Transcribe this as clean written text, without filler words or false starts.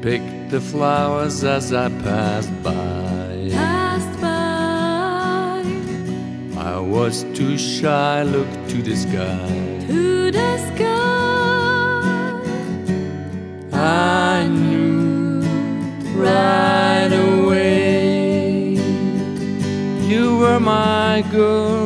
picked the flowers as I passed by. I was too shy, looked to the sky. I knew right away you were my girl.